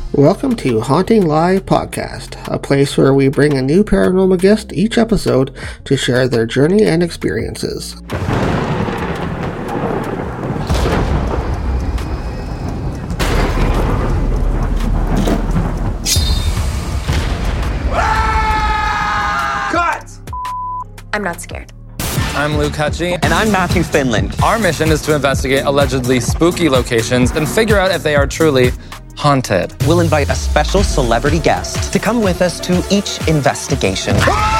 Welcome to Haunting Live Podcast, a place where we bring a new paranormal guest each episode to share their journey and experiences. Cut! I'm not scared. I'm Luke Hutchie. And I'm Matthew Finland. Our mission is to investigate allegedly spooky locations and figure out if they are truly haunted. We'll invite a special celebrity guest to come with us to each investigation.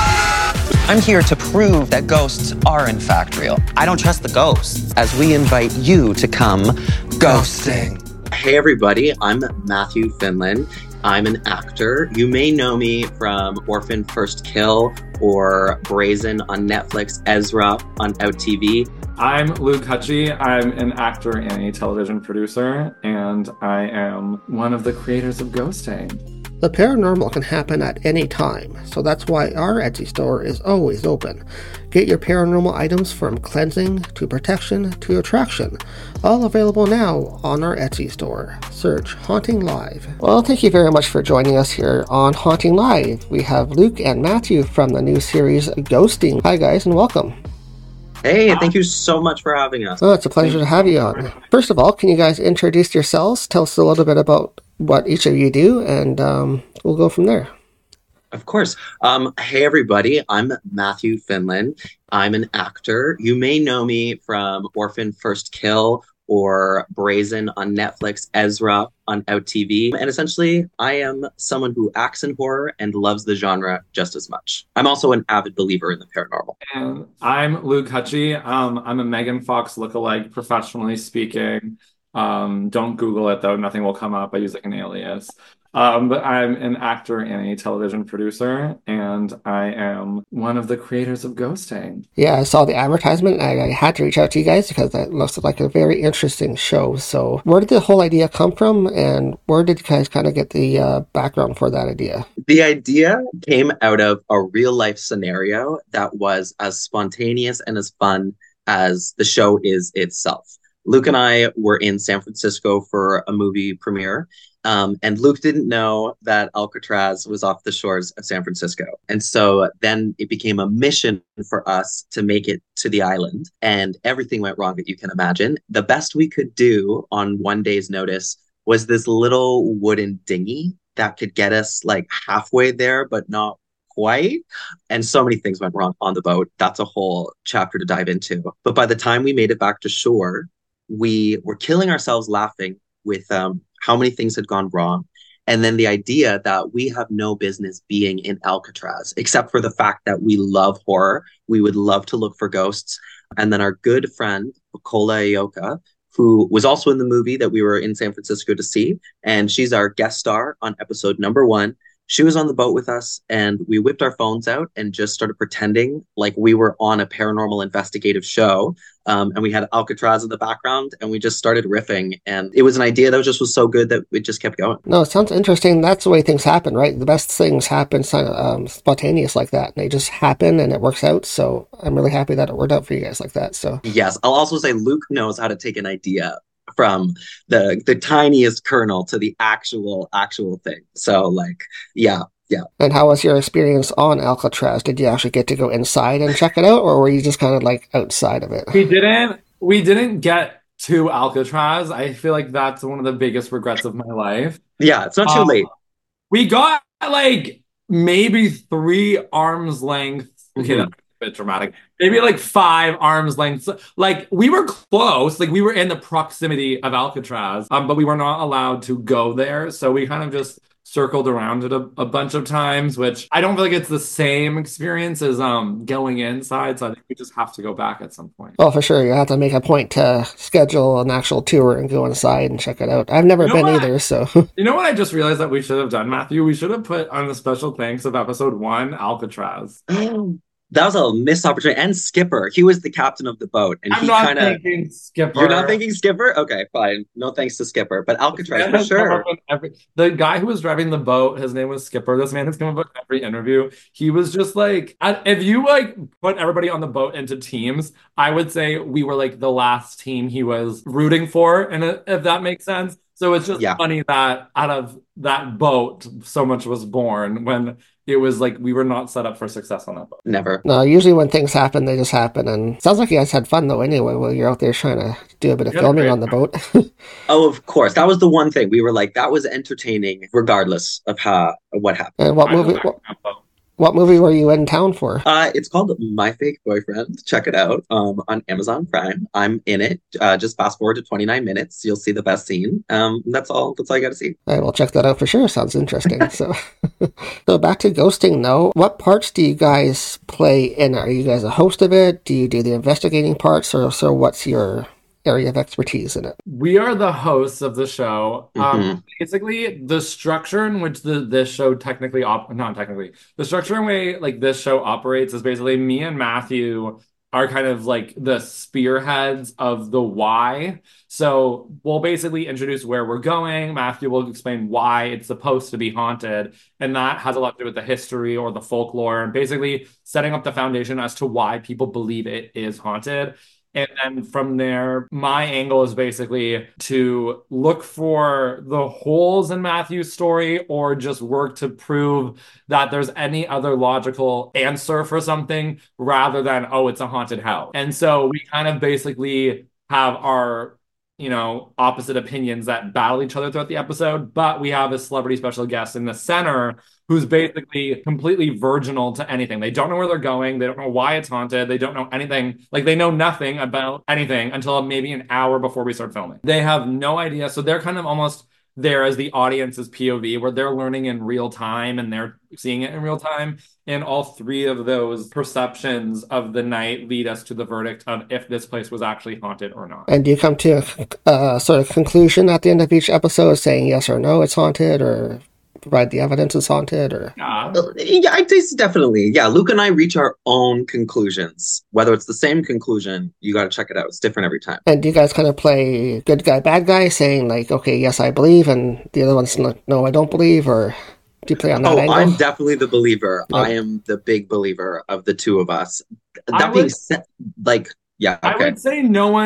I'm here to prove that ghosts are in fact real. I don't trust the ghosts, as we invite you to come ghosting. Hey everybody, I'm Matthew Finland. I'm an actor. You may know me from Orphan First Kill or Brazen on Netflix, Ezra on Out TV. I'm Luke Hutchie. I'm an actor and a television producer, and I am one of the creators of Ghosting. The paranormal can happen at any time, so that's why our Etsy store is always open. Get your paranormal items from cleansing to protection to attraction, all available now on our Etsy store. Search Haunting Live. Well, thank you very much for joining us here on Haunting Live. We have Luke and Matthew from the new series Ghosting. Hi guys, and welcome. Hey, thank you so much for having us. Oh, it's a pleasure to have you on. First of all, can you guys introduce yourselves? Tell us a little bit about what each of you do, and we'll go from there. Of course. Hey everybody, I'm Matthew Finland. I'm an actor. You may know me from Orphan First Kill or Brazen on Netflix, Ezra on Out TV. And essentially, I am someone who acts in horror and loves the genre just as much. I'm also an avid believer in the paranormal. And I'm Luke Hutchie. I'm a Megan Fox lookalike, professionally speaking. Don't Google it though, nothing will come up. I use like an alias. But I'm an actor and a television producer, and I am one of the creators of Ghosting. Yeah, I saw the advertisement, and I had to reach out to you guys because that looks like a very interesting show. So where did the whole idea come from, and where did you guys kind of get the background for that idea? The idea came out of a real life scenario that was as spontaneous and as fun as the show is itself. Luke and I were in San Francisco for a movie premiere. And Luke didn't know that Alcatraz was off the shores of San Francisco. And so then it became a mission for us to make it to the island. And everything went wrong that you can imagine. The best we could do on one day's notice was this little wooden dinghy that could get us like halfway there, but not quite. And so many things went wrong on the boat. That's a whole chapter to dive into. But by the time we made it back to shore, we were killing ourselves laughing with how many things had gone wrong. And then the idea that we have no business being in Alcatraz, except for the fact that we love horror. We would love to look for ghosts. And then our good friend, Bukola Ayoka, who was also in the movie that we were in San Francisco to see. And she's our guest star on episode number 1. She was on the boat with us, and we whipped our phones out and just started pretending like we were on a paranormal investigative show. And we had Alcatraz in the background, and we just started riffing. And it was an idea that was so good that it just kept going. No, it sounds interesting. That's the way things happen, right? The best things happen spontaneous like that. They just happen, and it works out. So I'm really happy that it worked out for you guys like that. So yes, I'll also say Luke knows how to take an idea from the tiniest kernel to the actual thing. So like, yeah. And how was your experience on Alcatraz? Did you actually get to go inside and check it out, or were you just kind of like outside of it? We didn't get to Alcatraz. I feel like that's one of the biggest regrets of my life. Yeah, it's not too late. We got like maybe 3 arms length. Okay, that's a bit dramatic. Maybe like 5 arms lengths. Like we were close. Like we were in the proximity of Alcatraz, but we were not allowed to go there. So we kind of just circled around it a bunch of times, which I don't feel like it's the same experience as going inside. So I think we just have to go back at some point. Well, for sure. You have to make a point to schedule an actual tour and go inside and check it out. I've never been either, so. You know what I just realized that we should have done, Matthew? We should have put on the special thanks of episode 1, Alcatraz. That was a missed opportunity. And Skipper, he was the captain of the boat. And I'm not thinking Skipper. You're not thinking Skipper? Okay, fine. No thanks to Skipper. But Alcatraz, for sure. The guy who was driving the boat, his name was Skipper. This man has come up with every interview. He was just like, if you like put everybody on the boat into teams, I would say we were like the last team he was rooting for. And if that makes sense. So it's just Yeah. funny that out of that boat, so much was born when it was like we were not set up for success on that boat. Never. No, usually when things happen, they just happen. And sounds like you guys had fun though. Anyway, while you're out there trying to do a bit of We had a filming great on the boat. Oh, of course. That was the one thing. We were like, that was entertaining, regardless of what happened. And what time. movie? What movie were you in town for? It's called My Fake Boyfriend. Check it out on Amazon Prime. I'm in it. Just fast forward to 29 minutes. You'll see the best scene. That's all. That's all you got to see. I will check that out for sure. Sounds interesting. So, so back to ghosting though. What parts do you guys play in? Are you guys a host of it? Do you do the investigating parts, or so? What's your area of expertise in it? We are the hosts of the show. Basically, the structure in which this show the structure in way like this show operates is basically me and Matthew are kind of like the spearheads of the why. So we'll basically introduce where we're going. Matthew will explain why it's supposed to be haunted, and that has a lot to do with the history or the folklore, and basically setting up the foundation as to why people believe it is haunted. And then from there, my angle is basically to look for the holes in Matthew's story or just work to prove that there's any other logical answer for something rather than, oh, it's a haunted house. And so we kind of basically have our, opposite opinions that battle each other throughout the episode, but we have a celebrity special guest in the center who's basically completely virginal to anything. They don't know where they're going. They don't know why it's haunted. They don't know anything. Like, they know nothing about anything until maybe an hour before we start filming. They have no idea. So they're kind of almost there as the audience's POV, where they're learning in real time and they're seeing it in real time. And all three of those perceptions of the night lead us to the verdict of if this place was actually haunted or not. And do you come to a sort of conclusion at the end of each episode saying yes or no, it's haunted, or provide the evidence it's haunted, or? Yeah, I'd say definitely. Yeah, Luke and I reach our own conclusions. Whether it's the same conclusion, you got to check it out. It's different every time. And do you guys kind of play good guy, bad guy, saying like, okay, yes, I believe, and the other one's like, no, I don't believe, or do you play on that angle? I'm definitely the believer. Yep. I am the big believer of the two of us. That being said, like, yeah, okay. I would say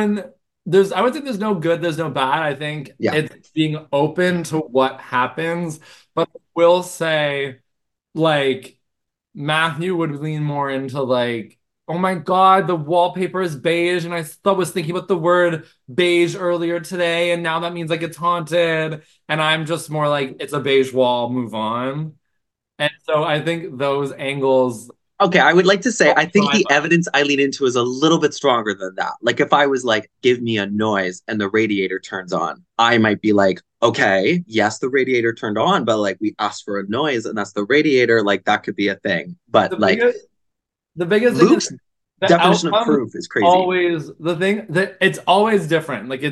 I would say there's no good, there's no bad. I think it's being open to what happens. But I will say, like, Matthew would lean more into like, oh my God, the wallpaper is beige, and I was thinking about the word beige earlier today, and now that means like it's haunted. And I'm just more like, it's a beige wall, move on. And so I think those angles. Okay, I would like to say, I think the evidence I lean into is a little bit stronger than that. Like, if I was like, give me a noise and the radiator turns on, I might be like, okay, yes, the radiator turned on, but like, we asked for a noise and that's the radiator. Like, that could be a thing. But the biggest Luke's thing is definition of proof is crazy. Always the thing that it's always different. Like,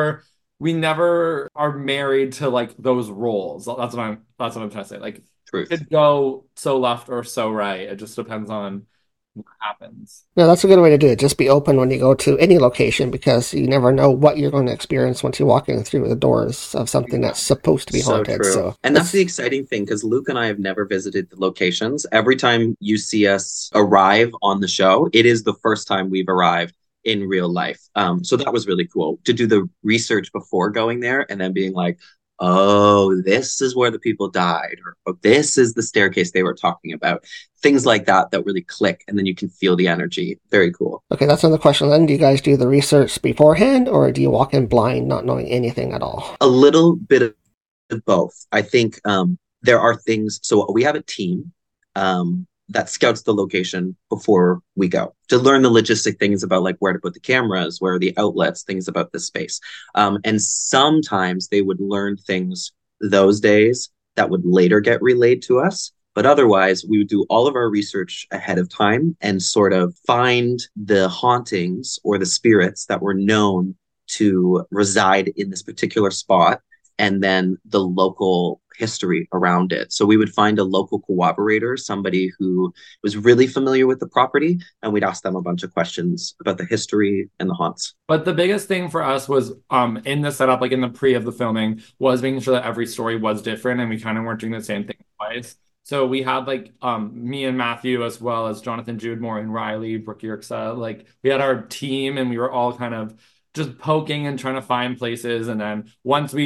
we never are married to like those roles. That's what I'm trying to say. Like, Truth. It could go so left or so right. It just depends on what happens. No, that's a good way to do it. Just be open when you go to any location, because you never know what you're going to experience once you're walking through the doors of something that's supposed to be haunted. True. So, and that's the exciting thing, because Luke and I have never visited the locations. Every time you see us arrive on the show, it is the first time we've arrived in real life. So that was really cool to do the research before going there and then being like, oh, this is where the people died, or oh, this is the staircase they were talking about. Things like that really click, and then you can feel the energy. Very cool. Okay, that's another question then. Do you guys do the research beforehand, or do you walk in blind, not knowing anything at all? A little bit of both. I think there are things, so we have a team that scouts the location before we go to learn the logistic things about like where to put the cameras, where are the outlets, things about the space. And sometimes they would learn things those days that would later get relayed to us. But otherwise, we would do all of our research ahead of time and sort of find the hauntings or the spirits that were known to reside in this particular spot, and then the local history around it. So we would find a local cooperator, somebody who was really familiar with the property, and we'd ask them a bunch of questions about the history and the haunts. But the biggest thing for us was in the setup, like in the pre of the filming, was making sure that every story was different and we kind of weren't doing the same thing twice. So we had like me and Matthew, as well as Jonathan Judemore and Riley, Brooke Yerxa. Like, we had our team and we were all kind of just poking and trying to find places. And then once we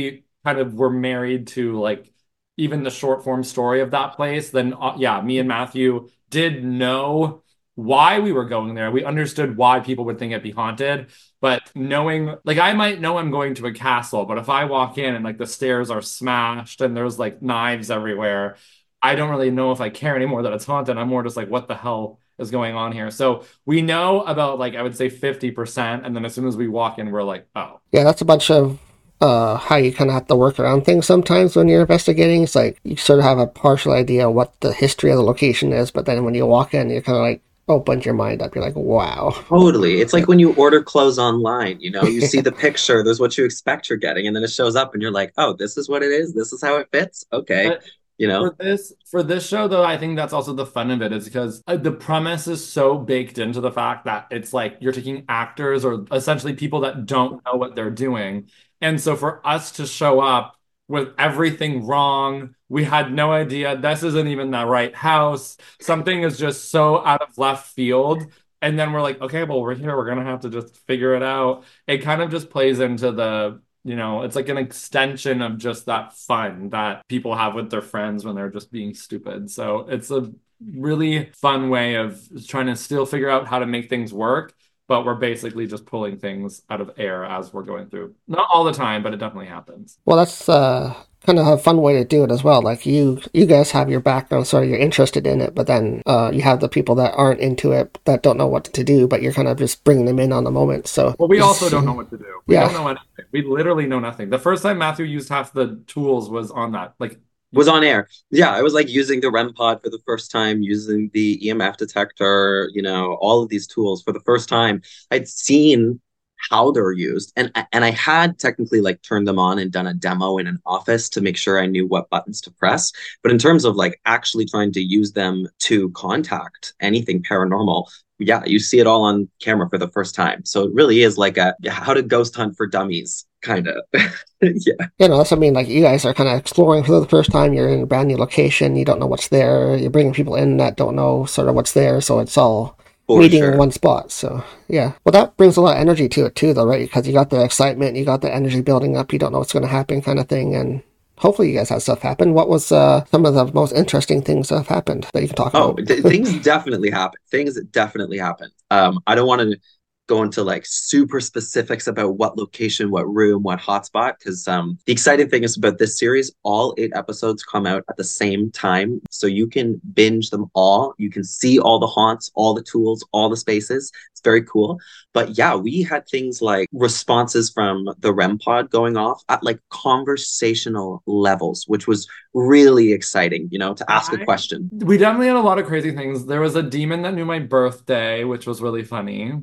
kind of were married to like even the short form story of that place, then yeah, me and Matthew did know why we were going there. We understood why people would think it'd be haunted, but knowing, like, I might know I'm going to a castle, but if I walk in and like the stairs are smashed and there's like knives everywhere, I don't really know if I care anymore that it's haunted. I'm more just like, what the hell is going on here? So we know about like, I would say 50%. And then as soon as we walk in, we're like, oh. Yeah, that's a bunch of how you kind of have to work around things sometimes when you're investigating. It's like you sort of have a partial idea what the history of the location is, but then when you walk in, you're kind of like, opens your mind up. You're like, wow. Totally. It's like when you order clothes online, you know, you see the picture, there's what you expect you're getting, and then it shows up and you're like, oh, this is what it is. This is how it fits. Okay. But You know, for this show though, I think that's also the fun of it is because the premise is so baked into the fact that it's like you're taking actors or essentially people that don't know what they're doing. And so for us to show up with everything wrong, we had no idea this isn't even the right house. Something is just so out of left field. And then we're like, okay, well, we're here. We're gonna have to just figure it out. It kind of just plays into the, you know, it's like an extension of just that fun that people have with their friends when they're just being stupid. So it's a really fun way of trying to still figure out how to make things work, but we're basically just pulling things out of air as we're going through. Not all the time, but it definitely happens. Well, that's kind of a fun way to do it as well. Like you guys have your background, so you're interested in it, but then you have the people that aren't into it, that don't know what to do, but you're kind of just bringing them in on the moment. So, well, we also don't know what to do. We Yeah. don't know anything. We literally know nothing. The first time Matthew used half the tools was on that. Like, was on air. Yeah, I was like using the REM pod for the first time, using the EMF detector, you know, all of these tools for the first time. I'd seen how they're used, and I had technically like turned them on and done a demo in an office to make sure I knew what buttons to press. But in terms of like actually trying to use them to contact anything paranormal, yeah, you see it all on camera for the first time. So it really is like a how to ghost hunt for dummies kind of. Yeah. you know, that's what I mean. Like you guys are kind of exploring for the first time. You're in a brand new location. You don't know what's there. You're bringing people in that don't know sort of what's there. So it's all For meeting sure. in one spot. So yeah, well, that brings a lot of energy to it too, though, right? Because you got the excitement, you got the energy building up. You don't know what's going to happen, kind of thing, and hopefully you guys had stuff happen. What was some of the most interesting things that have happened that you can talk Oh, about? things definitely happen. Things definitely happen. I don't want to go into like super specifics about what location, what room, what hotspot, because the exciting thing is about this series, all 8 episodes come out at the same time. So you can binge them all. You can see all the haunts, all the tools, all the spaces. It's very cool. But yeah, we had things like responses from the REM pod going off at like conversational levels, which was really exciting, you know, to ask a question. We definitely had a lot of crazy things. There was a demon that knew my birthday, which was really funny.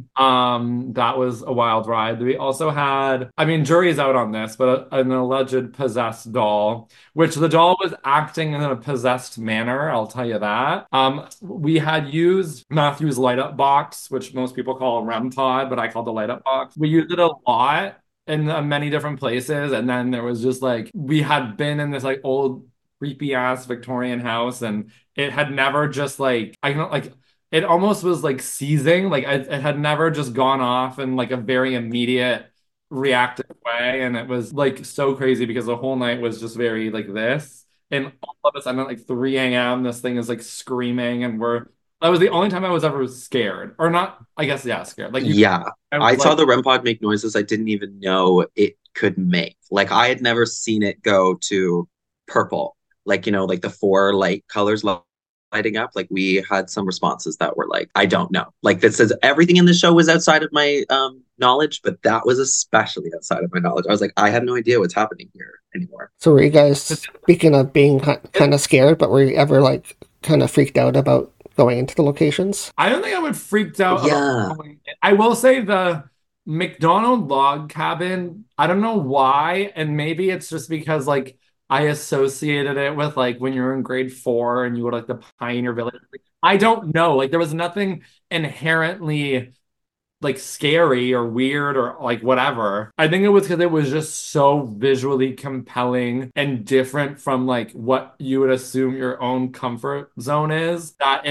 That was a wild ride. We also had, I mean, jury's out on this, but an alleged possessed doll, which the doll was acting in a possessed manner. I'll tell you that. We had used Matthew's light up box, which most people call a REM pod, but I call the light up box. We used it a lot in many different places. And then there was just like, we had been in this like old creepy ass Victorian house, and it had never just like, I don't like, it almost was like seizing, like it had never just gone off in like a very immediate reactive way. And it was like so crazy because the whole night was just very like this. And all of a sudden at like 3 a.m., this thing is like screaming, and that was the only time I was ever scared. Or not, I guess, yeah, scared. Like, Yeah. I was saw like, the REM pod make noises I didn't even know it could make. Like I had never seen it go to purple. Like, you know, like the 4 light colors lighting up. Like we had some responses that were like, I don't know. Like this is everything in the show was outside of my knowledge, but that was especially outside of my knowledge. I was like, I have no idea what's happening here anymore. So were you guys, speaking of being kind of scared, but were you ever like kind of freaked out about going into the locations? I don't think I would freaked out Yeah. about going in. I will say the McDonald log cabin, I don't know why, and maybe it's just because like I associated it with like when you're in grade 4 and you go to like the Pioneer Village. Like, I don't know. Like there was nothing inherently like scary or weird or like whatever. I think it was because it was just so visually compelling and different from like what you would assume your own comfort zone is, that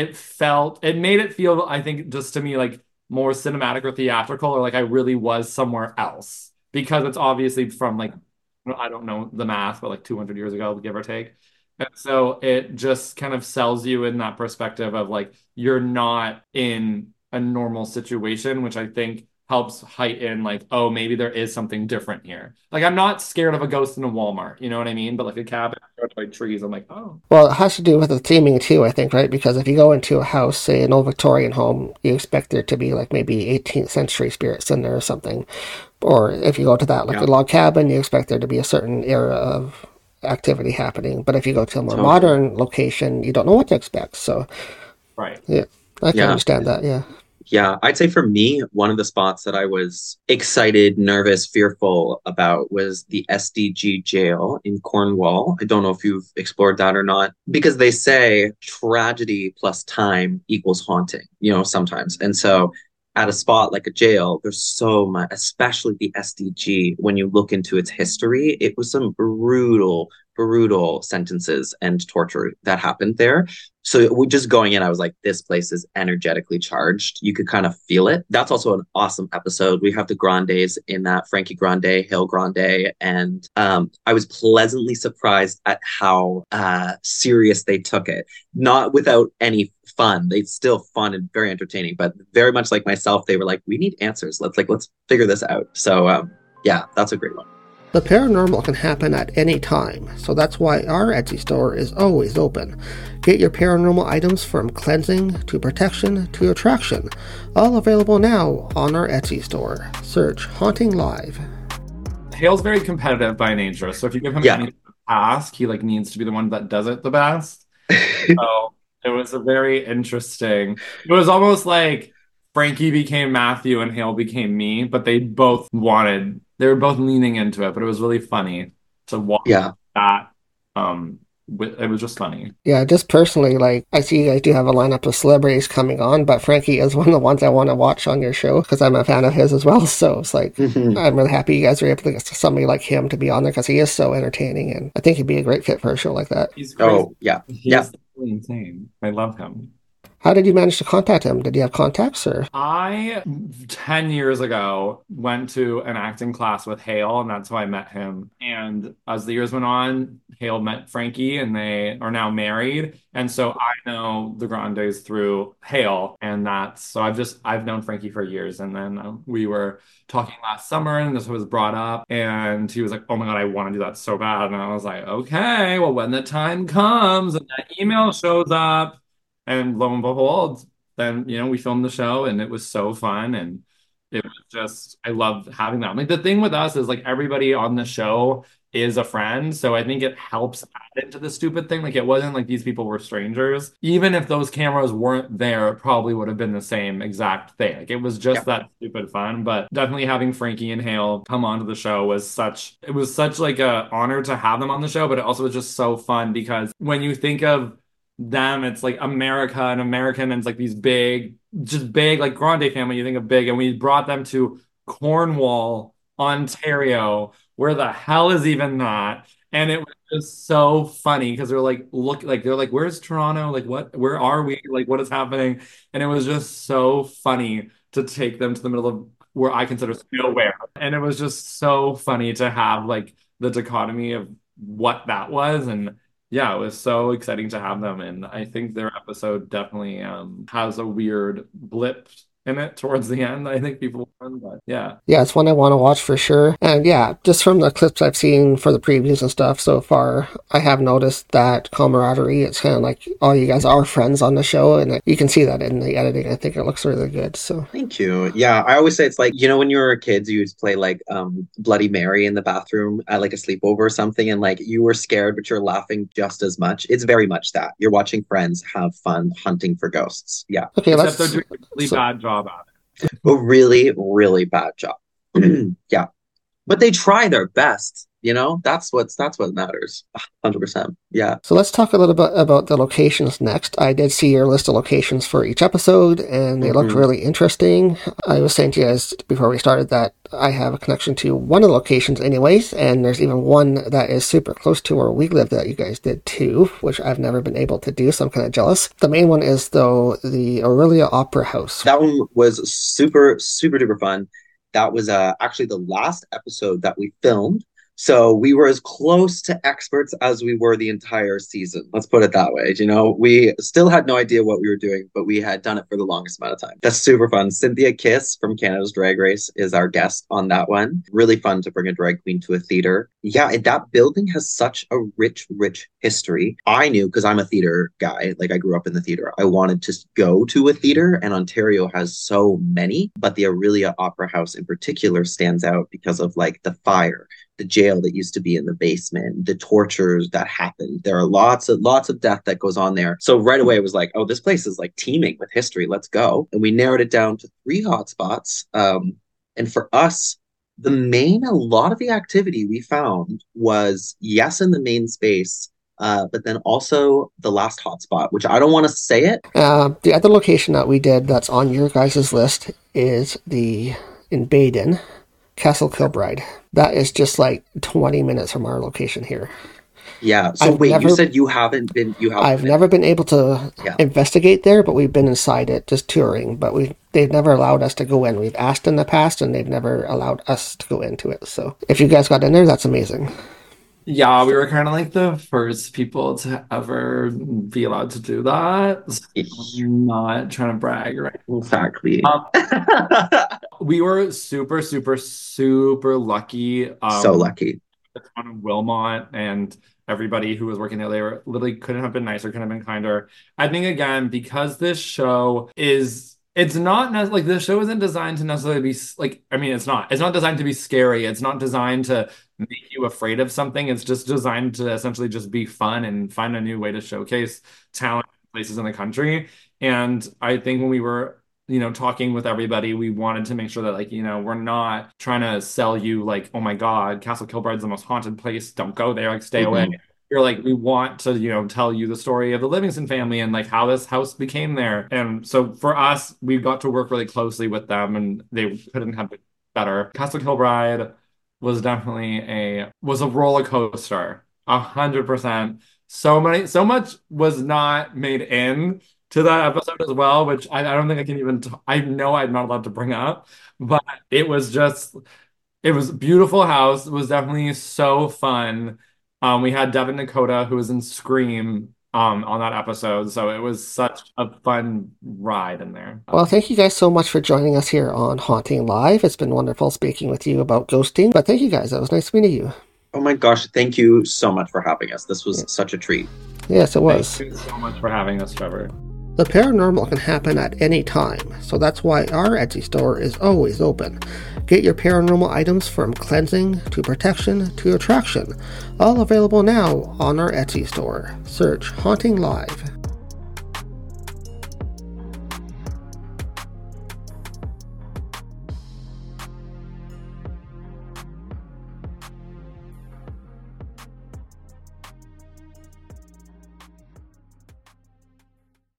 it made it feel, I think, just to me like more cinematic or theatrical, or like I really was somewhere else, because it's obviously from like I don't know the math, but like 200 years ago, give or take. And so it just kind of sells you in that perspective of like you're not in a normal situation, which I think helps heighten like, oh, maybe there is something different here. Like I'm not scared of a ghost in a Walmart, you know what I mean? But like a cabin surrounded by trees, I'm like, oh. Well, it has to do with the theming too, I think, right? Because if you go into a house, say an old Victorian home, you expect there to be like maybe 18th century spirits in there or something. Or if you go to that like a log cabin, you expect there to be a certain era of activity happening. But if you go to a more modern location, you don't know what to expect. So, right. Yeah, I can understand that. Yeah. Yeah, I'd say for me, one of the spots that I was excited, nervous, fearful about was the SDG jail in Cornwall. I don't know if you've explored that or not, because they say tragedy plus time equals haunting, sometimes. And so at a spot like a jail, there's so much, especially the SDG, when you look into its history, it was some brutal sentences and torture that happened there. So we just going in, I was like, this place is energetically charged. You could kind of feel it. That's also an awesome episode. We have the Grandes in that, Frankie Grande, Hale Grande. And I was pleasantly surprised at how serious they took it. Not without any fun. It's still fun and very entertaining, but very much like myself, they were like, we need answers. Let's figure this out. So yeah, that's a great one. The paranormal can happen at any time, so that's why our Etsy store is always open. Get your paranormal items from cleansing to protection to attraction, all available now on our Etsy store. Search Haunting Live. Hale's very competitive by nature, so if you give him any task, he like needs to be the one that does it the best. So it was a very interesting. It was almost like Frankie became Matthew and Hale became me, but they were both leaning into it, but it was really funny to watch that. It was just funny. Yeah, just personally, like, I see you guys do have a lineup of celebrities coming on, but Frankie is one of the ones I want to watch on your show because I'm a fan of his as well. So it's like, I'm really happy you guys are able to get somebody like him to be on there because he is so entertaining, and I think he'd be a great fit for a show like that. He's crazy. Oh, yeah. He's insane. I love him. How did you manage to contact him? Did you have contacts or? I, 10 years ago, went to an acting class with Hale, and that's how I met him. And as the years went on, Hale met Frankie, and they are now married. And so I know the Grandes through Hale, and I've known Frankie for years. And then we were talking last summer, and this was brought up, and he was like, oh my God, I want to do that so bad. And I was like, okay, well, when the time comes and that email shows up, and lo and behold, then, we filmed the show and it was so fun. And it was just, I loved having that. Like the thing with us is like everybody on the show is a friend. So I think it helps add into the stupid thing. Like it wasn't like these people were strangers. Even if those cameras weren't there, it probably would have been the same exact thing. Like it was just that stupid fun. But definitely having Frankie and Hale come onto the show was such like a honor to have them on the show. But it also was just so fun because when you think of them, it's like America and American, and it's like these big like Grande family, you think of big, and we brought them to Cornwall, Ontario. Where the hell is even that? And it was just so funny because they're like, where's Toronto? Like, where are we? Like, what is happening? And it was just so funny to take them to the middle of where I consider nowhere. And it was just so funny to have like the dichotomy of what that was. And yeah, it was so exciting to have them. And I think their episode definitely has a weird blip in it towards the end. I think people will, but yeah. Yeah, it's one I want to watch for sure. And yeah, just from the clips I've seen for the previews and stuff so far, I have noticed that camaraderie. It's kind of like all you guys are friends on the show, and you can see that in the editing. I think it looks really good. So thank you. Yeah, I always say it's like, when you were kids, you used to play like Bloody Mary in the bathroom at like a sleepover or something, and like you were scared, but you're laughing just as much. It's very much that. You're watching friends have fun hunting for ghosts. Yeah. Okay, except they're doing a really bad job at it. A really, really bad job. Yeah. But they try their best. That's what matters. 100%. Yeah. So let's talk a little bit about the locations next. I did see your list of locations for each episode, and they looked really interesting. I was saying to you guys before we started that I have a connection to one of the locations anyways, and there's even one that is super close to where we live that you guys did too, which I've never been able to do, so I'm kind of jealous. The main one is, though, the Aurelia Opera House. That one was super, super duper fun. That was actually the last episode that we filmed. So we were as close to experts as we were the entire season. Let's put it that way. You know, we still had no idea what we were doing, but we had done it for the longest amount of time. That's super fun. Cynthia Kiss from Canada's Drag Race is our guest on that one. Really fun to bring a drag queen to a theater. Yeah, that building has such a rich, rich history. I knew, because I'm a theater guy, like I grew up in the theater, I wanted to go to a theater, and Ontario has so many, but the Aurelia Opera House in particular stands out because of like the fire, the jail that used to be in the basement, the tortures that happened. There are lots of death that goes on there. So right away it was like, oh, this place is like teeming with history. Let's go. And we narrowed it down to 3 hotspots. And for us, a lot of the activity we found was, yes, in the main space, but then also the last hotspot, which I don't want to say it. The other location that we did that's on your guys' list is in Baden, Castle Kilbride. That is just like 20 minutes from our location here. Yeah. So you said you haven't been. I've never been able to investigate there, but we've been inside it just touring. But they've never allowed us to go in. We've asked in the past, and they've never allowed us to go into it. So if you guys got in there, that's amazing. Yeah, we were kind of like the first people to ever be allowed to do that. So I'm not trying to brag, right? Exactly. We were super, super, super lucky. So lucky. On Wilmot and everybody who was working there, they were literally couldn't have been nicer, couldn't have been kinder. I think again, because this show it's not like the show isn't designed to necessarily be like, I mean, it's not designed to be scary. It's not designed to make you afraid of something. It's just designed to essentially just be fun and find a new way to showcase talent places in the country. And I think when we were talking with everybody, we wanted to make sure that we're not trying to sell you like, oh my God, Castle Kilbride's the most haunted place. Don't go there, like stay away. You're like, we want to, tell you the story of the Livingston family and like how this house became there. And so for us, we got to work really closely with them, and they couldn't have been better. Castle Kilbride was definitely was a roller coaster, 100%. So much was not made in to that episode as well, which I don't think I can even, I know I'm not allowed to bring up, but it was a beautiful house. It was definitely so fun. We had Devin Nakota, who was in Scream, on that episode. So it was such a fun ride in there. Well, thank you guys so much for joining us here on Haunting Live. It's been wonderful speaking with you about ghosting, but thank you guys. It was nice meeting you. Oh my gosh, thank you so much for having us. This was such a treat. Yes, it was. Thank you so much for having us, Trevor. The paranormal can happen at any time, so that's why our Etsy store is always open. Get your paranormal items from cleansing to protection to attraction, all available now on our Etsy store. Search Haunting Live.